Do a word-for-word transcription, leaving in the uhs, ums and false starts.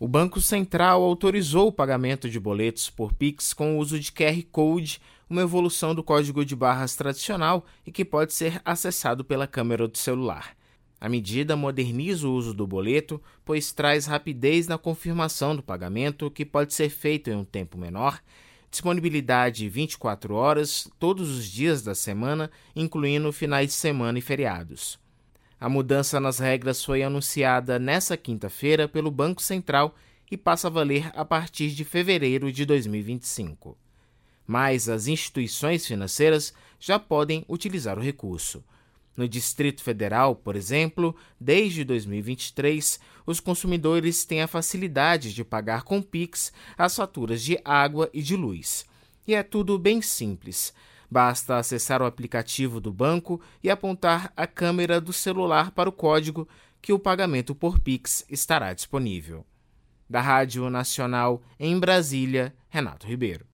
O Banco Central autorizou o pagamento de boletos por Pix com o uso de Q R Code, uma evolução do código de barras tradicional e que pode ser acessado pela câmera do celular. A medida moderniza o uso do boleto, pois traz rapidez na confirmação do pagamento, que pode ser feito em um tempo menor, disponibilidade vinte e quatro horas, todos os dias da semana, incluindo finais de semana e feriados. A mudança nas regras foi anunciada nesta quinta-feira pelo Banco Central e passa a valer a partir de fevereiro de dois mil e vinte e cinco. Mas as instituições financeiras já podem utilizar o recurso. No Distrito Federal, por exemplo, desde dois mil e vinte e três, os consumidores têm a facilidade de pagar com Pix as faturas de água e de luz. E é tudo bem simples. Basta acessar o aplicativo do banco e apontar a câmera do celular para o código que o pagamento por Pix estará disponível. Da Rádio Nacional em Brasília, Renato Ribeiro.